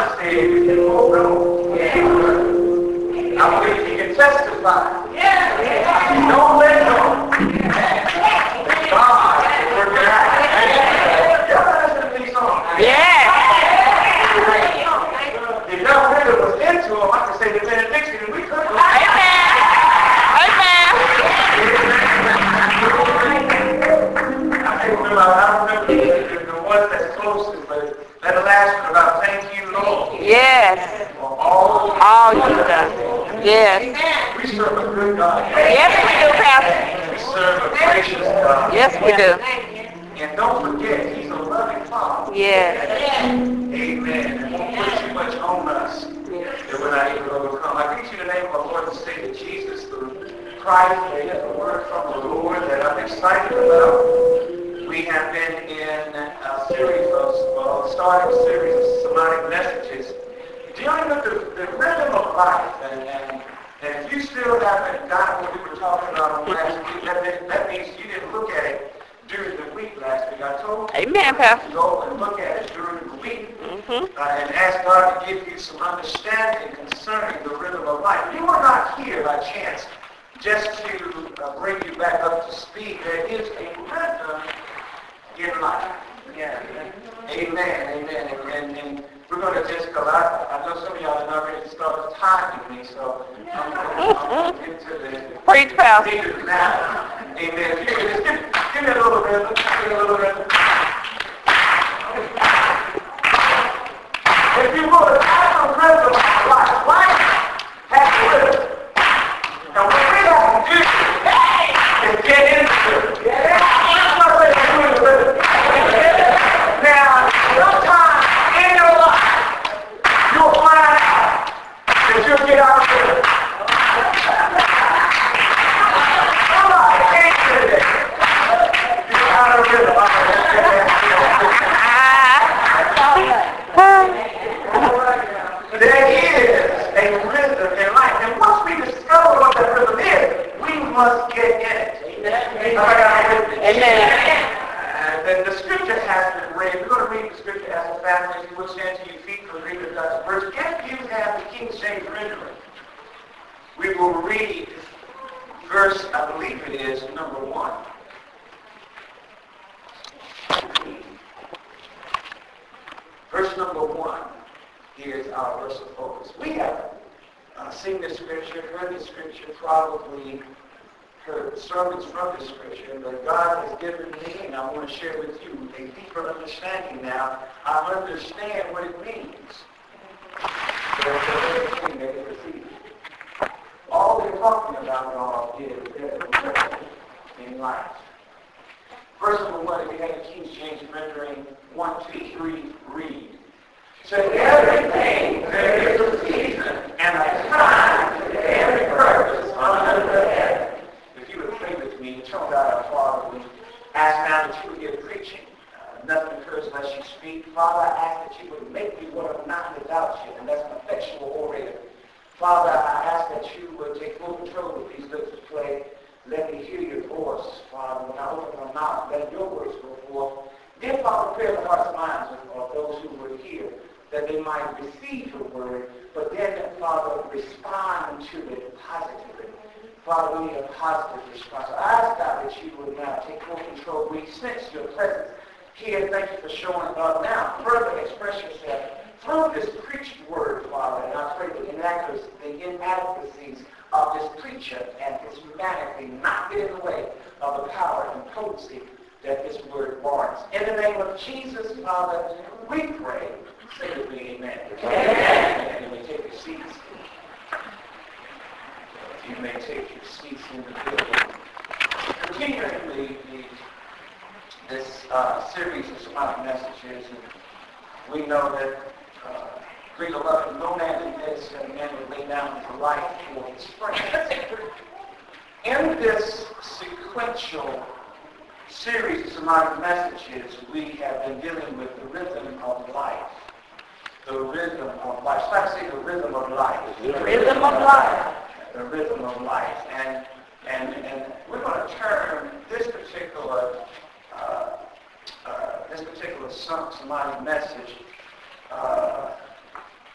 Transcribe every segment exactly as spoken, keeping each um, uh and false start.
God said, hold on. I believe he can testify. Don't let go. God is working out. Y'all listen to these songs. Yeah. If y'all really was into them, I could say the benediction and we could. Amen. Amen. I can't remember, I don't remember the, the ones that's closest, but that last one about thank you, Lord. Yes. For all All you done. Yes. we serve a good God. Yes, we do, Pastor. We serve a gracious God. Yes, we do. And don't forget, he's a loving Father. Yes. Amen. And won't put too much on us that we're not able to overcome. I teach you the name of our Lord and Savior Jesus through Christ. They get the word from the Lord that I'm excited about. We have been in a series of, well, starting a series of sermonic messages dealing with the, the rhythm of life. And, and, and if you still haven't gotten what we were talking about on last week, that, means- that means you didn't look at it during the week last week. I told you Amen, Pastor. to go and look at it during the week Mm-hmm. uh, and ask God to give you some understanding concerning the rhythm of life. You are not here by chance just to uh, bring you back up to speed. There is a rhythm in life. Yeah. Amen. Amen. And, and, and we're going to just, because I, I know some of y'all have already started timing me, so I'm going to get to the Preach, Pastor. leaders now. Amen. Give me, just give, give me a little rhythm. Give me a little rhythm. If you would, have a rhythm of life. Life has a rhythm. And what we have to do is get into it. That's what I say, do the rhythm. Now, sometime in your life, you'll find out that you'll get out of rhythm. Somebody can't do that. You're out of rhythm. There is a rhythm in life. And once we discover what that rhythm is, we must get in it. Amen. Amen. And the scripture has been read. We're going to read the scripture as a family. If you will stand to your feet for the reading of God's words. If you have the King James rendering, we will read verse, I believe it is, number one. Verse number one is our verse of focus. We have uh, seen the scripture, heard the scripture, probably heard sermons from the scripture, but God has given me, and I want to share with you, a deeper understanding now. I understand what it means. All we're talking about, y'all, is that in life. Verse number one, if you have the King James rendering, one, two, three, read. To everything there is a season and a time to every purpose under the heaven. If you would pray with me, tell God our Father, we ask now that you would give preaching. Uh, nothing occurs unless you speak. Father, I ask that you would make me what I'm not without you, and that's an effectual orator. Father, I ask that you would take full control of these lips to play. Let me hear your voice, Father. When I open my mouth, let your words go forth. Then, Father, prepare the hearts and minds of those who were here, that they might receive your word, but then, Father, respond to it positively. Father, we need a positive response. I ask, God, that you would now take full control. We sense your presence here. Thank you for showing up. Now, further express yourself through this preached word, Father, and I pray the inadequacies, the inadequacies of this preacher and his humanity not get in the way of the power and potency that this word warrants. In the name of Jesus, Father, we pray. Say with me, amen. Amen. And we take your seats. You may take your seats in the building. Continuing the, the, this uh, series of smart messages, and we know that uh, great love, no man in this, and man will lay down his life for his friends. In this sequential series of smart messages, we have been dealing with the rhythm of life. The rhythm of life. Start saying the rhythm of life. The rhythm of life. The rhythm of life. And and and we're going to turn this particular uh, uh, this particular somebody message uh,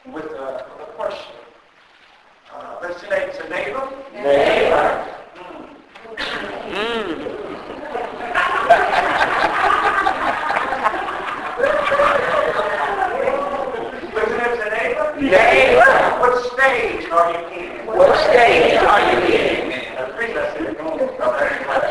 Name. What stage are you in? What stage are you in? Amen. That's the reason I said, come on, brother.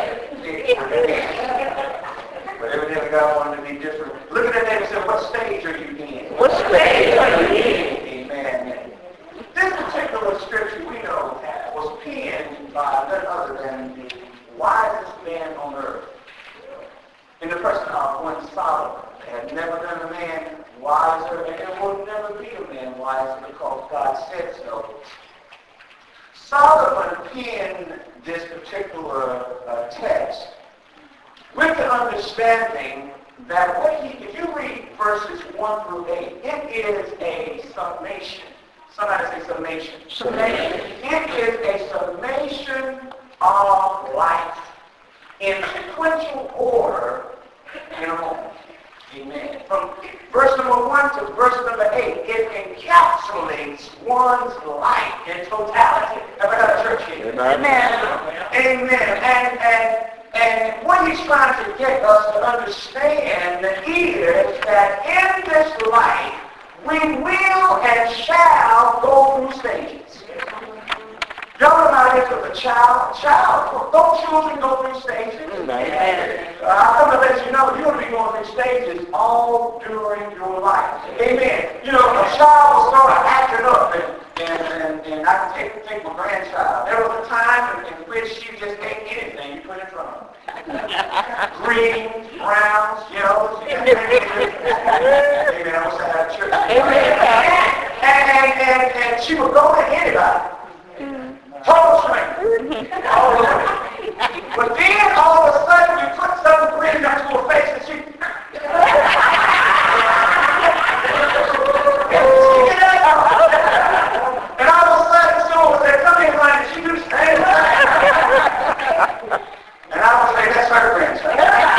But evidently God wanted to be different. Look at that name and say, what stage are you in? What stage are you in? Amen. This particular scripture we know was penned by none other than the wisest man on earth. In the person of one Solomon. There had never been a man wiser, and there will never be a man wiser because God said so. Solomon penned this particular uh, text with the understanding that what he, if you read verses one through eight, it is a summation. Somebody say summation. Summation. It is a summation of life in sequential order in a moment. Amen. From verse number one to verse number eight, it encapsulates one's life in totality. Ever got a church here? Amen. Amen. And, and, and what he's trying to get us to understand is that in this life, we will and shall go through stages. Y'all know how it is with a child. Child, don't children go through stages? Amen. Uh, I'm going to let you know you'll be going through stages all during your life. Amen. You know, a child will start acting up, and, and, and, and I can take, take my grandchild. There was a time in, in which she just ate anything you put in front of her. Greens, browns, yellows. Amen. I wish I had a church. Amen. And, and, and, and she would go to anybody. Total strength. All over. But then all of a sudden you put something green up to her face and she... and all of a sudden someone would say, come here, honey, and she do the same thing. And I would say, that's her grandchild.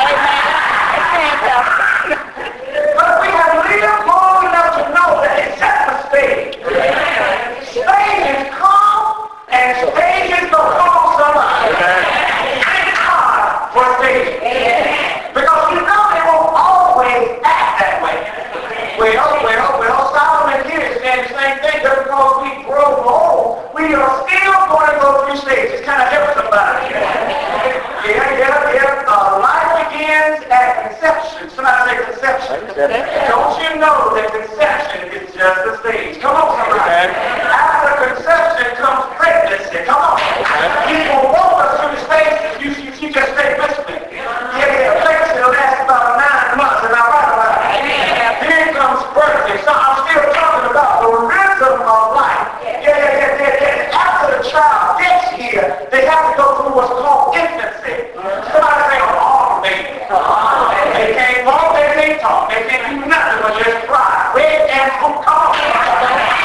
But we have lived long enough to know that it's just a stage. Stages come and stages don't come on somebody. Thank God for stages. Because you know they won't always act that way. Well, well, well, Solomon here is saying the same thing, just because we grow old, we are still going to go through stages. Kind of help somebody. Yeah, yeah, yeah. Uh, life begins at conception. Somebody say conception. Don't you know that conception is just a stage? Come on, somebody. After conception comes pregnancy. Come on. People walk us through the stages. You, you, you just stay listening. Yeah, yeah. Pregnancy will last about nine months. Am I right about it? Then comes birthday. So I'm still talking about the rhythm of life. Yeah, yeah, yeah, yeah, yeah. After the child gets here, they have to go through what's called infancy. Somebody say, oh, baby. They can't walk, they can't talk. They can't do nothing but just cry. Red and come on.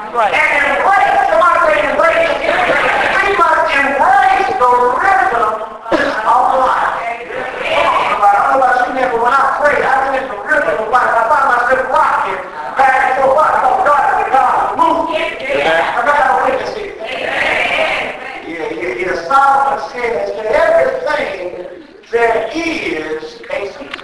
Right. And embrace, somebody say embrace. We must embrace the rhythm of life. I don't know about you, man, but when I pray, I get in the rhythm of life. I find myself rocking back and forth. Why? Because God is the God of movement. I got a witness here. Yeah, yeah, yeah. Solomon says that everything there is a season.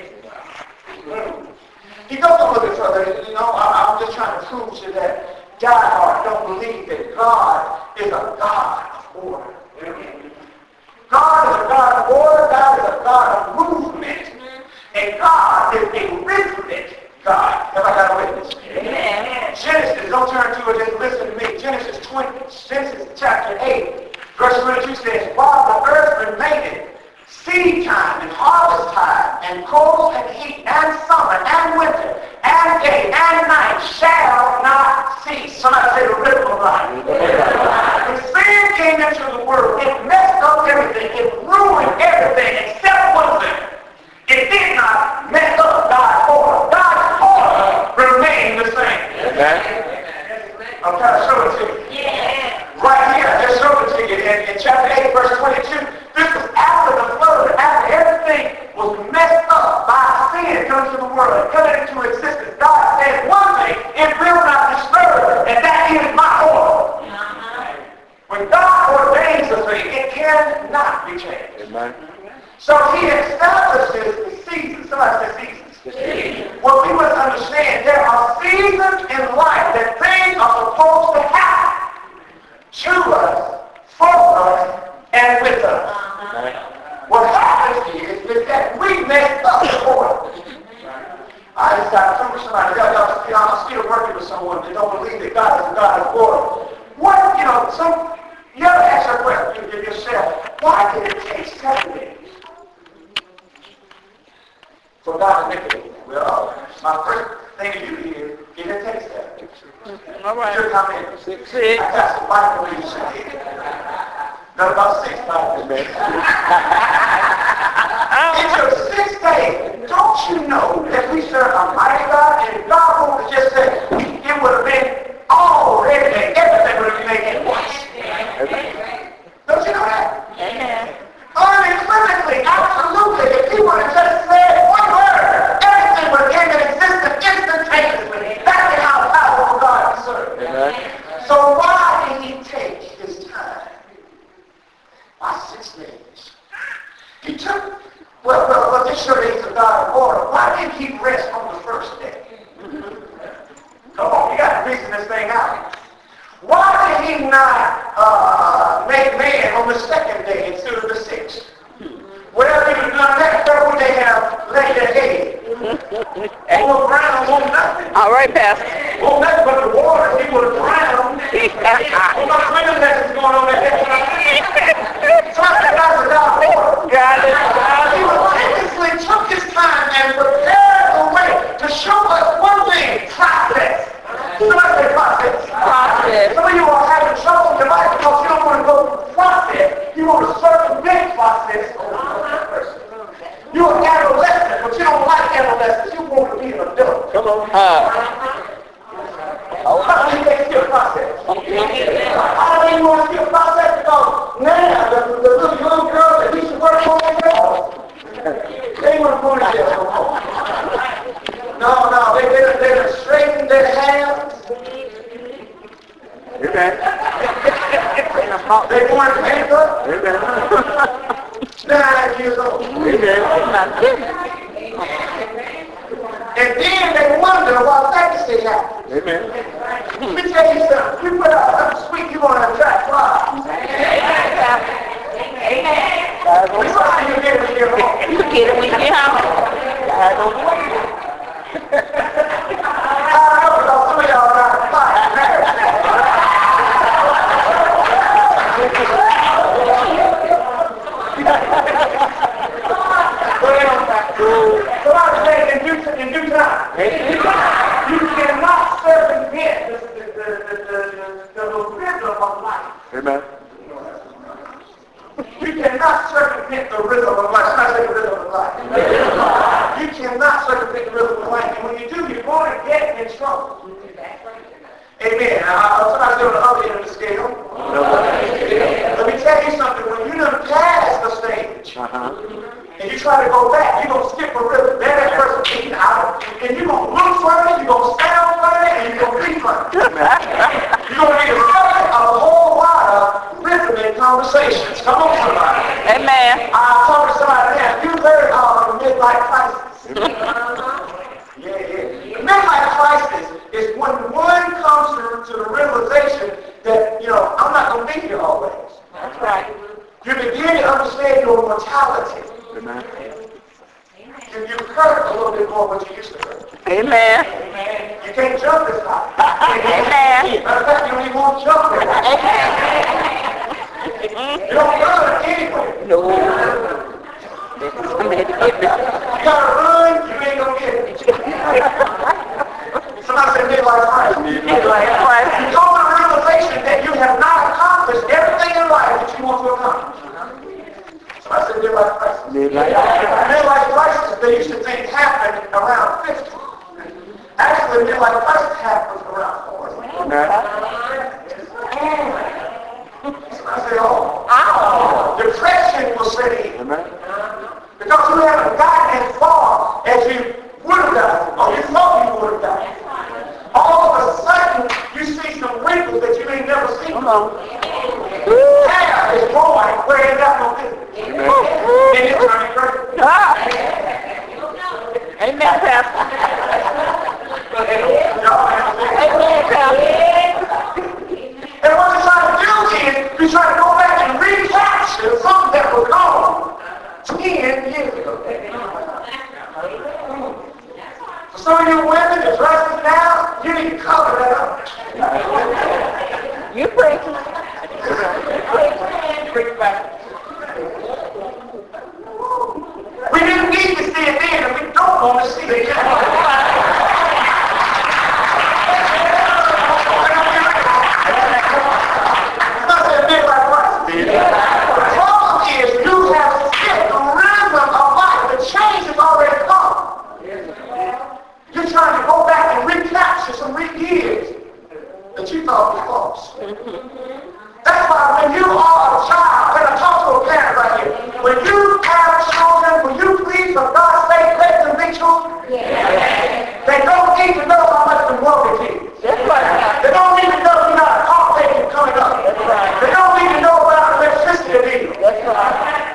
He goes a little bit further. You know, I, I'm just trying to prove to you that diehard don't believe that God is a God of order. God is a God of order. God is a God of movement. And God is a rhythmic God. Have I got a witness? Amen. Genesis, don't turn to it, just listen to me. Genesis twenty, Genesis chapter eight, verse twenty-two says, while the earth remaineth, seed time and harvest time, and cold and heat, and summer and winter, and day and night shall not cease. Somebody say the rhythm of life. When sin came into the world, it messed up everything. It ruined everything except one thing. It did not mess up God's order. God's order remained the same. Amen. I'm trying to show it to you. Yeah. Right here, I just showed it to you in, in chapter eight, verse twenty-two. This was after the flood, after everything was messed up by sin coming to the world, coming into existence. God said one thing, it will not disturb, and that is my order. Uh-huh. When God ordains a thing, it cannot be changed. Amen. So he establishes the seasons. Somebody say seasons. Well, we must understand there are seasons in life that things are supposed to happen to us, for us, and with us. Uh-huh. What happens is, is that we mess up the order. I just got to prove somebody, y'all, y'all, you know, I'm still working with someone that don't believe that God is a God of order. What, you know, some, you ever ask your question to yourself, why did it take seven days for God to make it? Well, my first thing to do here, get a text that. All right. Just come in. Six. I got some Bible readers in. Got about six Bible readers. It took six days. Don't you know that we serve a mighty God? And God would have just said, it would have been all everything. Everything would have been made at once. Don't you know that? Amen. Unequivocally, absolutely. If he would have just said one word, everything would have came into existence instantaneously. That's how powerful God is served. Amen. So why did he take his time? Why six days? He took, well, well, well this sure is a God of order. Why didn't he rest on the first day? Come on, you got to reason this thing out. Why did he not uh, make man on the second day instead of the sixth? Well, he was done that. Where would they have laid their head? On the ground, on nothing. All right, Pastor. On nothing but the water. He would have drowned. Well, my swimming lessons going on that day. So I said, that's a God of order. Got it. He meticulously took his time and prepared the way to show us one thing, process. Somebody say process. Process. Some of you are having trouble in your life because you don't want to go through the process. You want a circumvent process over another person. You're an adolescent, but you don't like adolescents. You want to be an adult. Come on. Uh, How do you make still process? How do you want to still process? Because now, the, the little young girls that used to work on themselves, they weren't going to jail no more. No, no, they, they, they done straightened their hands. Amen. They weren't makeup. Amen. Nine years old. Amen. And then they wonder why pregnancy happened. Amen. Let me tell you something. You put out something sweet, you're going to attract flies. Amen. We try to get it when you get home. You get it when you get home. I don't know. I know because some of y'all got flies. Somebody say in due, in due time. You cannot circumvent the, the, the, the, the, the rhythm of life. Amen. You cannot circumvent the rhythm of life. Somebody say the rhythm of life. You cannot circumvent the rhythm of life. And when you do, you're going to get in trouble. Amen. I get on the other end of the scale. Let me tell you something. When you done pass the stage, and you try to go back, you're going to skip a rhythm. Then that person beating out, and you're going to look funny, you're going to sound funny, and you're going to be funny. You're going to be the subject of a whole lot of rhythmic conversations. Come on, somebody. Amen. I told somebody that you've heard of the midlife crisis. Yeah, yeah. The midlife crisis is when one comes to, to the realization that, you know, I'm not going to be here always. That's right. You begin to understand your mortality. Amen. You, you hurt a little bit more than what you used to hurt. Amen. You can't jump as high. Amen. Matter of fact, you don't even want to jump as high. You don't run anyway. No. I'm ready to get this. You gotta run, you ain't gonna get it. Somebody said midlife crisis. Midlife crisis. You come to the realization that you have not accomplished everything in life that you want to accomplish. Somebody said midlife crisis. Midlife crisis, they used to think happened around fifty. Actually, midlife crisis happens around forty. Somebody said, oh. Ow. Depression will set in. Amen. Because you haven't gotten as far as you would have done, or you thought you would have done. All of a sudden, you see some wrinkles that you ain't never seen. Come on. Hair is growing where it got no business. And it's turning gray. Ah. Amen, Pastor. Y'all understand? Amen, Pastor. And what you're trying to do is, you're trying to go back and recapture something that was gone ten years ago. For some of you women, the dresses now, you need to cover that up. You preaching. Bring it back. We didn't need to see it then, and we don't want to see it again. The problem is you have skipped the rhythm of life. The change has already come. You're trying to go back and recapture some years that you thought was lost. That's why when you are a child, when I talk to a parent right here, when you have children, will you please, for God's sake, let them be children? They don't need to know how much the world is. That's right. They don't need to know you got a car payment coming up. They don't need to know about electricity bill. That's right.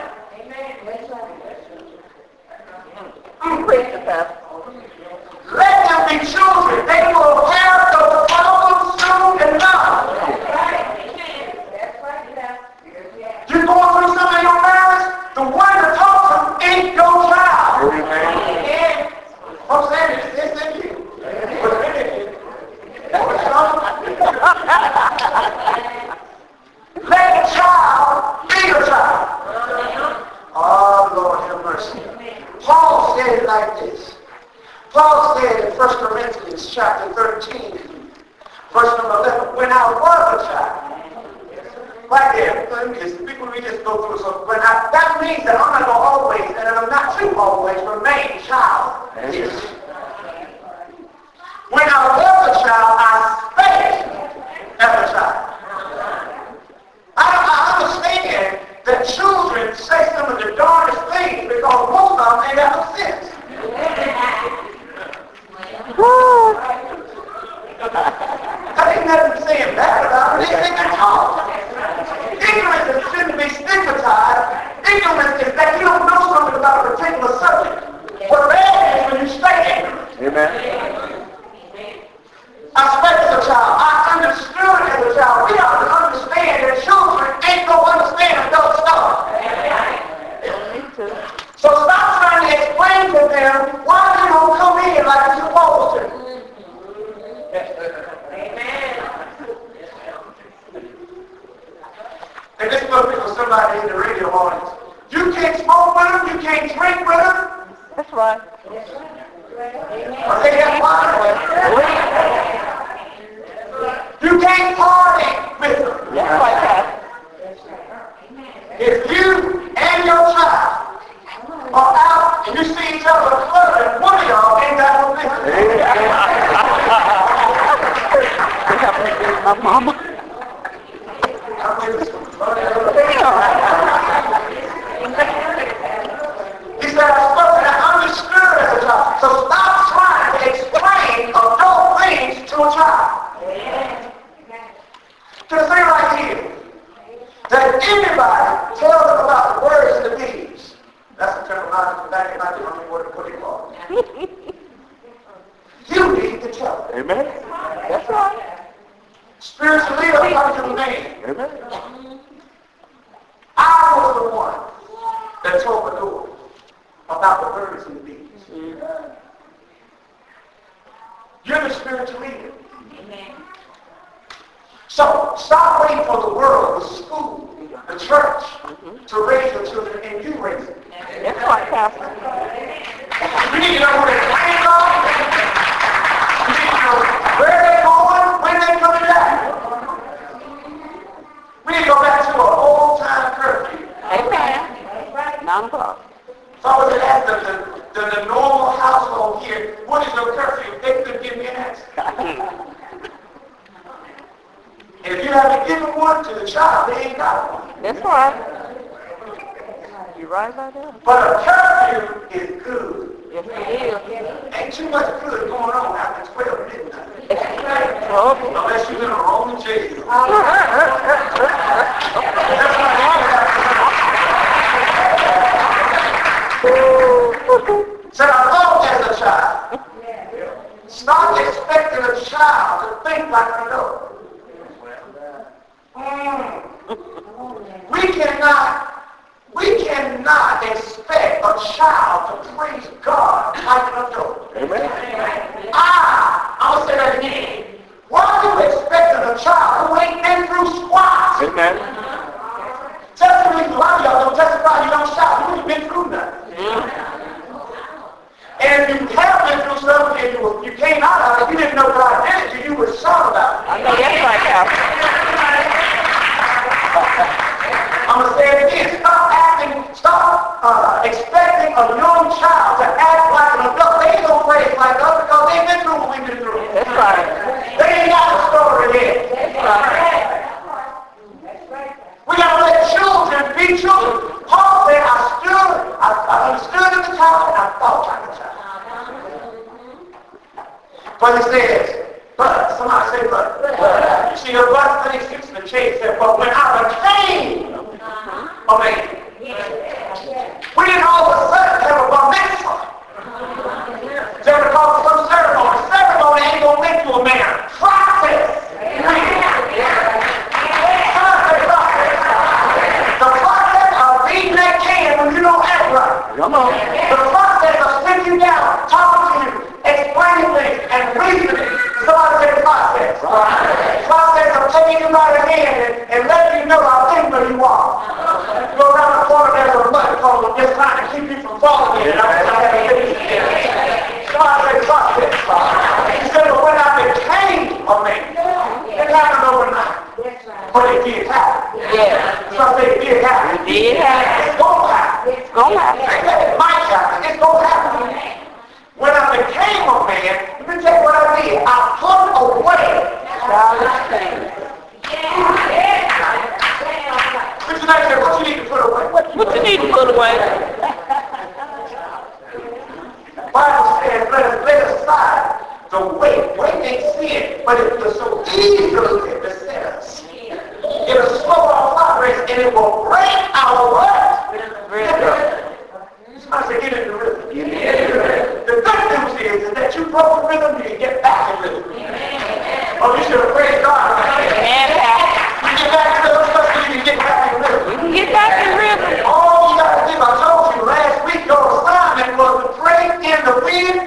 You preaching, Pastor. Let them be children. They will have the problem soon enough. You're going through something in your marriage, the one to talk to ain't your child. Amen. I'm saying it's, it's in you. Let the child be your child. Oh, Lord, have mercy. Paul said it like this. Paul said in First Corinthians chapter thirteen, verse number eleven, when I was a child, right there, because people we just go through, so when I, that means that I'm not going to always, and I'm not to always remain child. When I was a child, I spake as a child. I, I understand that children say some of the darndest things because most of them ain't got no sense. There ain't nothing saying bad about it. They think they talk. Ignorance is shouldn't be stigmatized. Ignorance is that you don't know something about a particular subject. What bad is when you stay ignorant. Amen. I spoke as a child. I understood as a child. We ought to understand that children ain't going to understand adult stuff. So stop trying to explain to them why you don't come in like you're supposed to. Amen. And this must be for somebody in the radio audience. You can't smoke with them. You can't drink with them. That's right. Or they have wine. You can't party with them. That's right, Pastor. If you and your child are out and you see each other clubbing, one of y'all ain't got no business. It happened to my mama. To say right here that anybody tells them about the words and the deeds. That's the terminology back in my day. I don't know what to put it on. You need to tell them. Amen. That's right. Spiritual leader comes to the man. Amen. I was the one that told the Lord about the words and the deeds. Mm-hmm. You're the spiritual leader. Amen. So stop waiting for the world, the school, the church mm-hmm. to raise your children, and you raise them. That's right, Pastor. You need to know who they're playing on. You need to know where they're going, when they're coming back. We need to go back to an old-time curfew. Amen. Nine o'clock. So I was at the, the, the, the normal household here. What is your curfew? They couldn't give me an answer. And if you haven't given one to the child, they ain't got one. That's right. You're right about that. But a curfew is good. Yes, it is. Ain't too much good going on after twelve midnight. It's trouble. Unless you're in a Roman jail. That's what said I thought as a child. Stop expecting a child to think like an adult. Mm. We cannot, we cannot expect a child to praise God like an adult. Amen. Ah, I'm going to say that again. Why are you expecting a child who ain't been through squats? Amen. That's the reason why y'all don't testify you don't shout. You ain't been through nothing. Mm. And if you have been through something and you, you came out of it, you didn't know God did it, you were shout about it. I know that's right, Pastor. I'm going to say it again. Stop acting, stop uh, expecting a young child to act like an adult. They ain't going to praise like us because they've been through what we've been through. That's right. They ain't got the story yet. That's right. We got to let children be children. Paul said, I stood, I, I understood at the time, and I thought like a child. But he says, but, somebody say but. but. You see, the but thing fixing the change said, but when I became a man, we didn't all of a sudden have a bar mitzvah. They ever call it some ceremony. Ceremony ain't going to make you a man. Process. The process of beating that can when you don't act right. Come on. The process of sitting you down, talking to you, explaining things, and reasoning. Somebody say process. Process. Process of taking you by the hand and, and letting you know how things where you are. You go around the corner, there's a mud puddle just trying to keep you from falling in. Somebody say process. He said, but when I became a man, it happened overnight. But it did happen. Yeah. So I say it did happen. It did happen. It's going to happen. It's going to happen. They said it might happen. It's going to happen. When I became a man, let me tell you what I did. I put away Childish things. Mister Knight said, what you need to put away? What, what you need to put away? Bible says, let us lay aside the weight. Weight ain't sin, but it was so easily beset us. It'll slow our progress and it will break our what? Rhythm. Somebody say, get in the rhythm. Get in the rhythm. The good news is, is that you broke the rhythm, you can get back in rhythm. Oh, you should have praised God. Amen. You get back in rhythm, so you can get back in rhythm. You can get back in rhythm. All you got to do, I told you last week, your assignment was to pray in the wind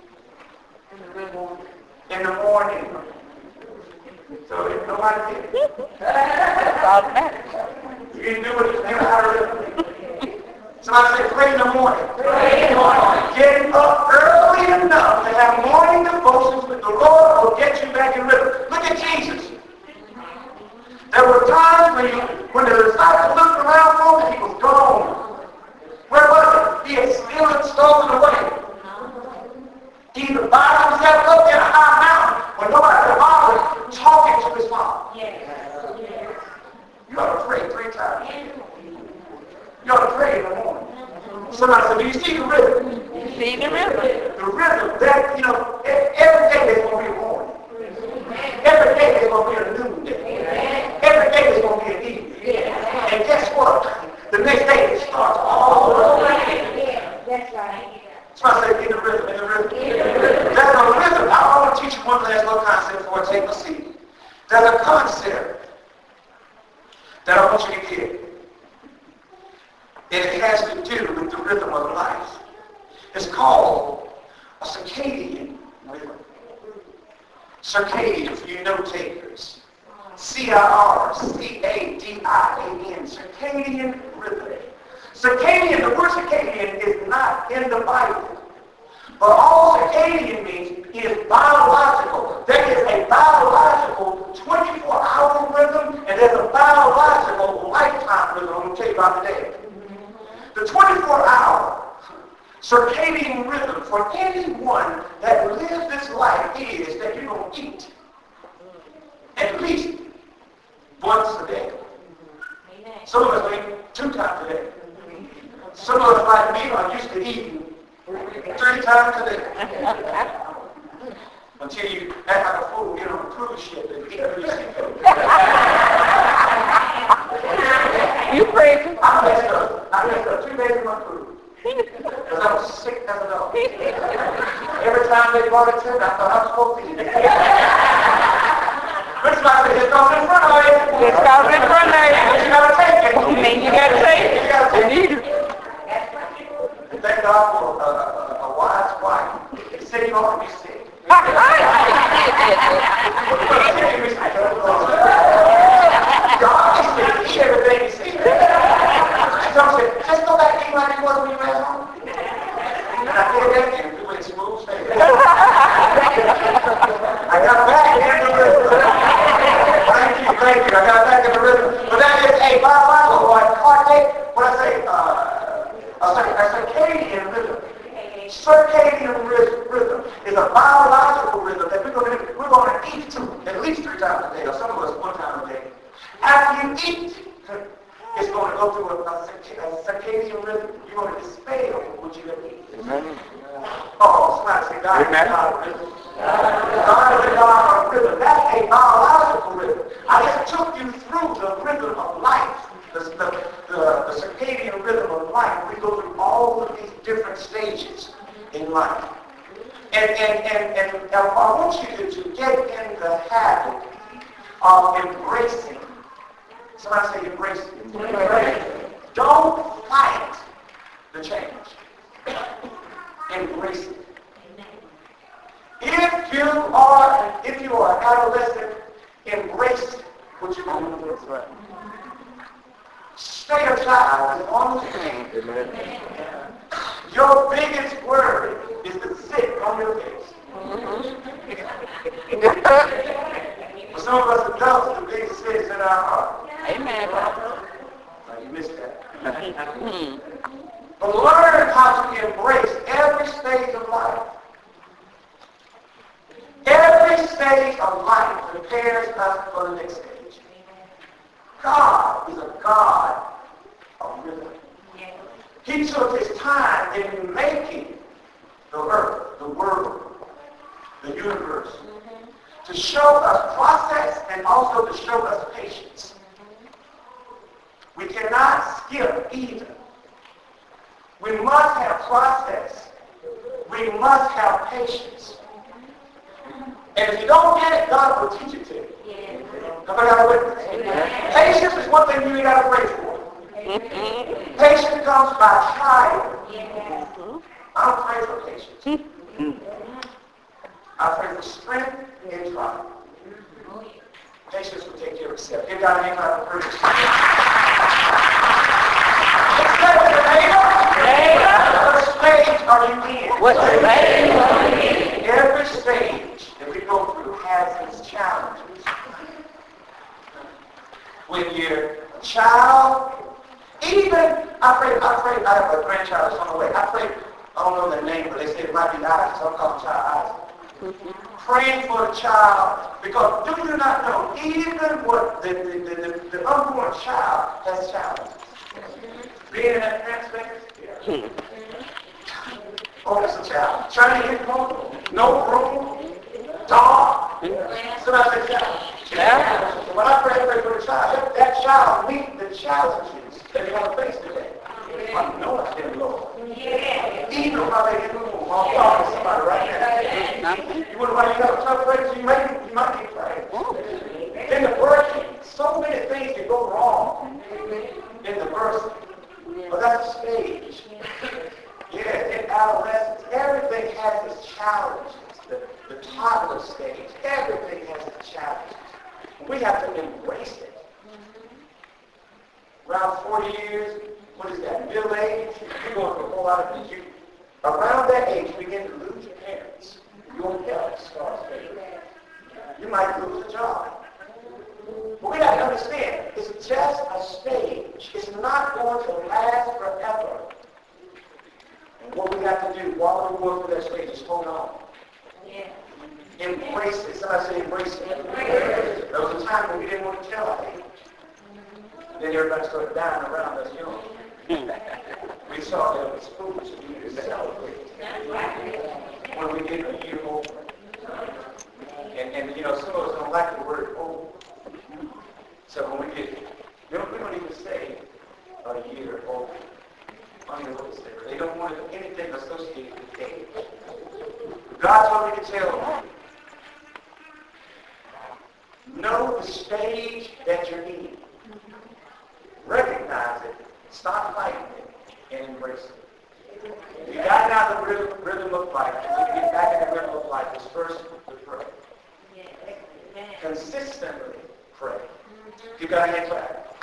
in the morning. So if nobody did it, That's automatic. you didn't do it, you never had a rhythm. Somebody say, pray in the morning. Pray in the morning. Getting up early enough to have morning devotions with the Lord will get you back in rhythm. Look at Jesus. There were times when, you, when the disciples looked around for him, he was gone. Where was he? He had stolen, stolen away. He either bound himself up in a high mountain when nobody could bother talking to his father. You ought to pray three times. You ought to pray in the morning. Somebody said, do you see the rhythm? You see the rhythm. The rhythm, that, you know, every day there's going to be a morning. Every day there's going to be a noonday. that I want you to get. And it has to do with the rhythm of life. It's called a circadian rhythm. Circadian, for you note takers. C I R C A D I A N, circadian rhythm. Circadian, the word circadian is not in the Bible. But all circadian means is biological. There is a biological twenty-four hour rhythm, and there's a biological lifetime rhythm. I'm going to tell you about today. The twenty-four hour circadian rhythm for anyone that lives this life is that you're going to eat at least once a day. Some of us eat two times a day. Some of us, like me, are used to eating three times a day. Until you act like a fool, get on a cruise ship and eat three seafood. You crazy? I messed up. I messed up two days of my cruise. Because I was sick as a dog. Every time they brought it to me, I thought I was supposed to eat it. Which is why I said, it's going in front of you. It's got in front of you. But you got to take it. You mean you got to take it? You got to take You it. need it. Thank God for a, a, a wise wife. He said you ought to be sick. God is sick. Eat everything he said. So I said, just go back to eat like you was when you went home. And I did that again. We went smooth sailing. I got back in the rhythm. Thank you, thank you. I got back in the rhythm. But that is a biological, like heartache. What I say? Uh, a, a circadian rhythm. Circadian rhythm is a biological rhythm that we're going to we're going to eat to at least three times a day, or some of us one time a day. After you eat, it's going to go through a, a, a circadian rhythm. You're going to dispel what you have eaten. Amen. Oh, somebody say God is a God of rhythm. God is a God of rhythm. That's a biological rhythm. I just took you through the rhythm of life. The, the, the, the circadian rhythm of life. We go through all of these different stages in life. And, and, and, and I want you to, to get in the habit of embracing. Somebody say embracing. Embracing. Don't fight the change. Embrace it. If you are, if you are an adolescent, embrace what you're going to do. Stay a child as long as you can. Your biggest worry is to sit on your face. For some of us adults, the biggest sin is in our heart. Amen. Now, you missed that. But learn how to embrace every stage of life. Every stage of life prepares us for the next stage. God is a God of rhythm. He took his time in making the earth, the world, the universe, to show us process and also to show us patience. We cannot skip either. We must have process. We must have patience. And if you don't get it, God will teach it to you. Nobody got a witness? Patience is one thing you ain't got to pray for. Patience comes by trial. I don't pray for patience. I pray for strength in trial. Patience will take care of itself. Give God a name out of praise. What stage are you in? What stage are you in? Every stage that we go through has its challenges. When you're a child, even, I pray, I pray, I have a grandchild that's on the way. I pray, I don't know their name, but they say it might be Isaac, so I'm calling child Isaac. Praying for the child, because do you not know, even what the, the, the, the, the unborn child has challenges. Being in that parent's space, oh, that's a challenge. Trying to get home, no room, dark. Somebody say challenge. Yeah. When I pray, pray for the child, that, that child meet the challenges that they're going to face today. I know it's in the Lord. Even while they're in the room, while I'm talking to somebody right now. You wonder why you have a tough place, you might, you might be praying. In the working, so many things can go wrong forty years, what is that, middle age, you're going through a whole lot of things. You, around that age, you begin to lose your parents. Your health starts fading. You might lose a job. But we got to understand, it's just a stage. It's not going to last forever. And what we have to do while we're going through that stage is hold on. Yeah. Embrace it. Somebody say embrace it. There was a time when we didn't want to tell our age. Then everybody started dying around us young. We saw that it was foolish to be to celebrate when we get a year older. And, and you know, some of us don't like the word old. So when we get, we don't, we don't even say a year older. I don't know what to say. They don't want anything associated with age. God told me to tell you, know the stage that you're in. Recognize it, stop fighting it, and embrace it. If you got out of the rhythm, rhythm of life, if you get back in the rhythm of life, it's first to pray. Consistently pray. You got to get back.